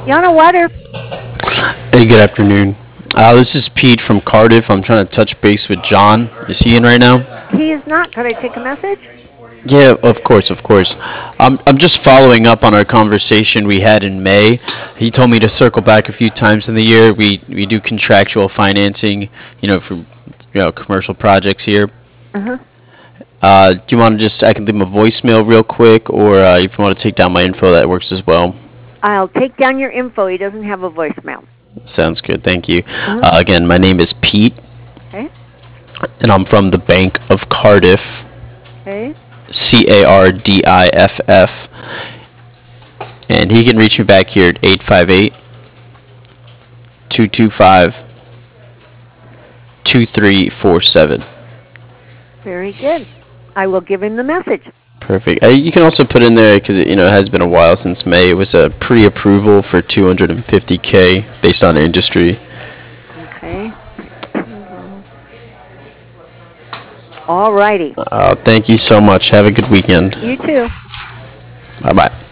You're on water. Hey, good afternoon. This is Pete from Cardiff. I'm trying to touch base with John. Is he in right now? He is not. Could I take a message? Yeah, of course, of course. I'm just following up on our conversation we had in May. He told me to circle back a few times in the year. We do contractual financing, for commercial projects here. Uh-huh. Do you want to I can leave him a voicemail real quick, or if you want to take down my info, that works as well. I'll take down your info. He doesn't have a voicemail. Sounds good. Thank you. Uh-huh. Again, my name is Pete, Okay. and I'm from the Bank of Cardiff. Okay. Cardiff. And he can reach me back here at 858-225-2347. Very good. I will give him the message. Perfect. You can also put in there, because it has been a while since May, it was a pre-approval for 250K based on industry. Okay. All righty. Thank you so much. Have a good weekend. You too. Bye-bye.